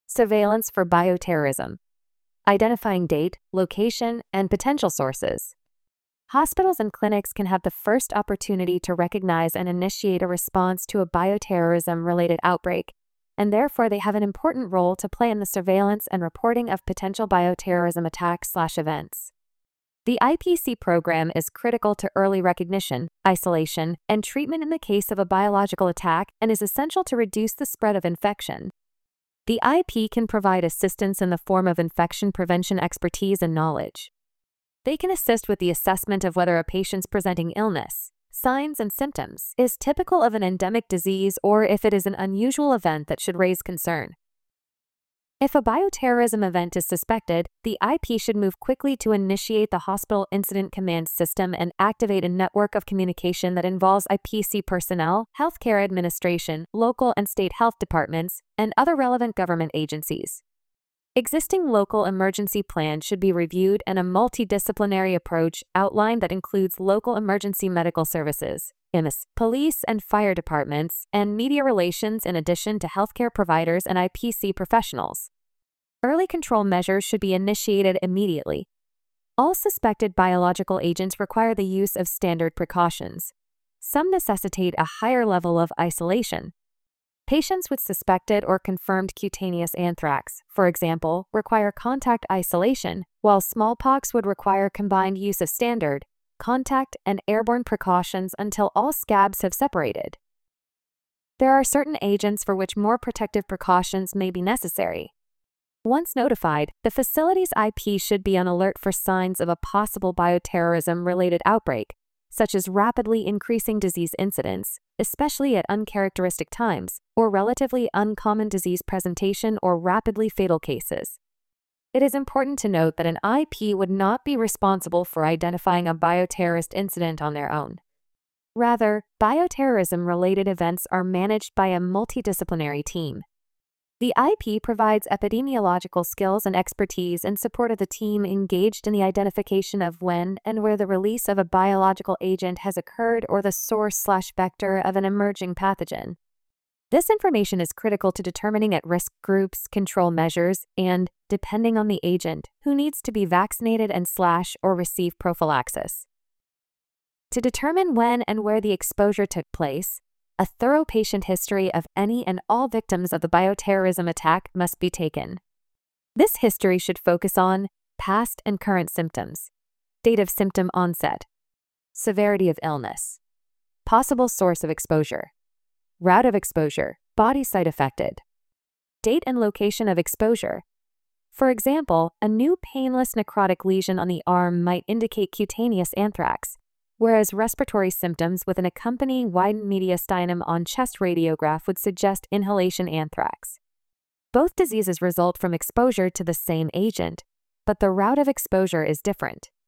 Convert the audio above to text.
Surveillance for bioterrorism. Identifying date, location, and potential sources. Hospitals and clinics can have the first opportunity to recognize and initiate a response to a bioterrorism-related outbreak, and therefore they have an important role to play in the surveillance and reporting of potential bioterrorism attacks/events. The IPC program is critical to early recognition, isolation, and treatment in the case of a biological attack and is essential to reduce the spread of infection. The IP can provide assistance in the form of infection prevention expertise and knowledge. They can assist with the assessment of whether a patient's presenting illness, signs, and symptoms is typical of an endemic disease or if it is an unusual event that should raise concern. If a bioterrorism event is suspected, the IP should move quickly to initiate the Hospital Incident Command System and activate a network of communication that involves IPC personnel, healthcare administration, local and state health departments, and other relevant government agencies. Existing local emergency plans should be reviewed and a multidisciplinary approach outlined that includes local emergency medical services, EMS, police and fire departments, and media relations in addition to healthcare providers and IPC professionals. Early control measures should be initiated immediately. All suspected biological agents require the use of standard precautions. Some necessitate a higher level of isolation. Patients with suspected or confirmed cutaneous anthrax, for example, require contact isolation, while smallpox would require combined use of standard, contact, and airborne precautions until all scabs have separated. There are certain agents for which more protective precautions may be necessary. Once notified, the facility's IP should be on alert for signs of a possible bioterrorism-related outbreak, such as rapidly increasing disease incidence, especially at uncharacteristic times, or relatively uncommon disease presentation or rapidly fatal cases. It is important to note that an IP would not be responsible for identifying a bioterrorist incident on their own. Rather, bioterrorism-related events are managed by a multidisciplinary team. The IP provides epidemiological skills and expertise in support of the team engaged in the identification of when and where the release of a biological agent has occurred or the source/vector of an emerging pathogen. This information is critical to determining at-risk groups, control measures, and, depending on the agent, who needs to be vaccinated and/or receive prophylaxis. To determine when and where the exposure took place, a thorough patient history of any and all victims of the bioterrorism attack must be taken. This history should focus on past and current symptoms, date of symptom onset, severity of illness, possible source of exposure, route of exposure, body site affected, date and location of exposure. For example, a new painless necrotic lesion on the arm might indicate cutaneous anthrax, whereas respiratory symptoms with an accompanying widened mediastinum on chest radiograph would suggest inhalation anthrax. Both diseases result from exposure to the same agent, but the route of exposure is different.